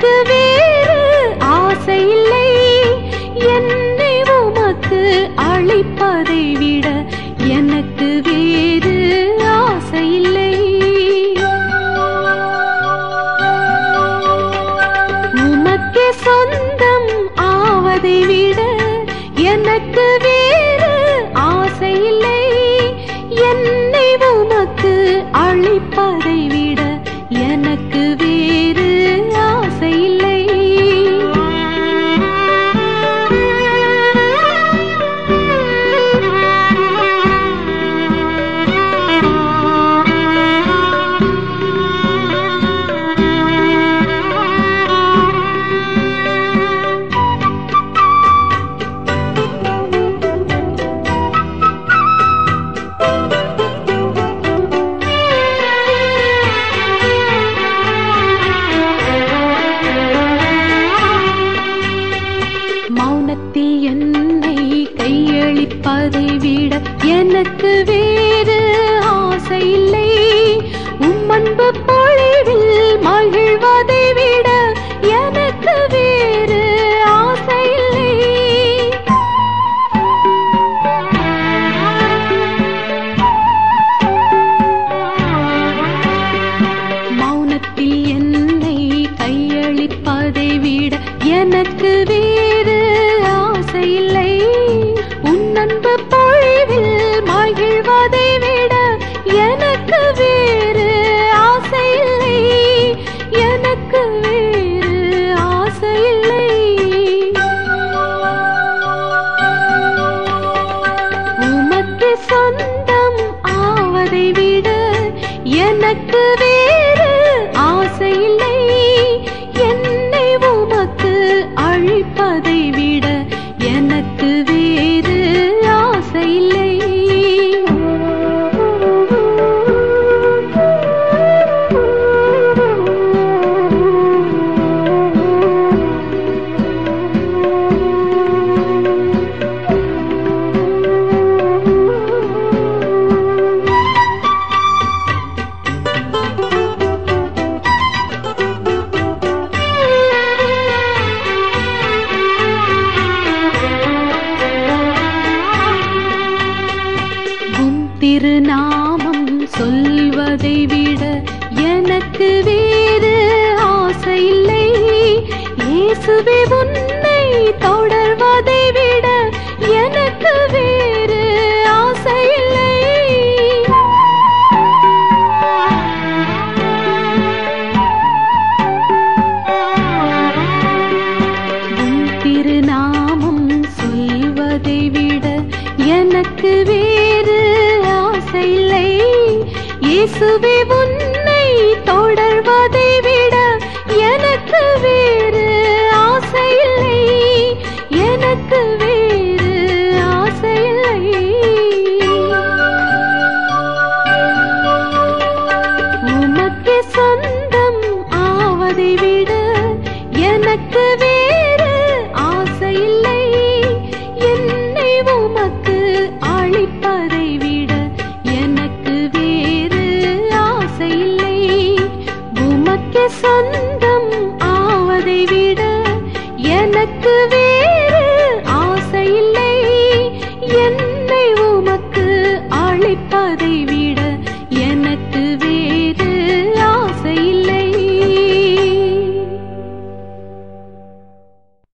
எனக்கு வேறு ஆசை இல்லை. என்னை உமக்கு அளிப்பதை விட எனக்கு வேறு ஆசை இல்லை. உமக்கே சொந்தம் ஆவதை விட எனக்கு வேறு ஆசை இல்லை. என்னை உமக்கு அளிப்பதை விட எனக்கு வேறு ஆசை இல்லை. மௌனத்தில் என்னை கையளிப்பதை விட எனக்கு வேறு ஆசை இல்லை. உம்மன்பு பொழிவில் மகிழ்வதை விட எனக்கு வேறு ஆசை இல்லை. மௌனத்தில் என்னை கையளிப்பதை விட எனக்கு வேறு ஆசை இல்லை. உன்னன்பு பொழிவில் மகிழ்வதை விட எனக்கு வேறு ஆசை இல்லை. எனக்கு வேறு ஆசை இல்லை. உமக்கு சொந்தம் ஆவதை விட எனக்கு வேறு ஆசை இல்லை. என்னை உமக்கு அழிப்பதை விட எனக்கு வேறு ஆசை இல்லை. திருநாமம் சொல்வதை விட எனக்கு வேறு ஆசை இல்லை. இயேசுவே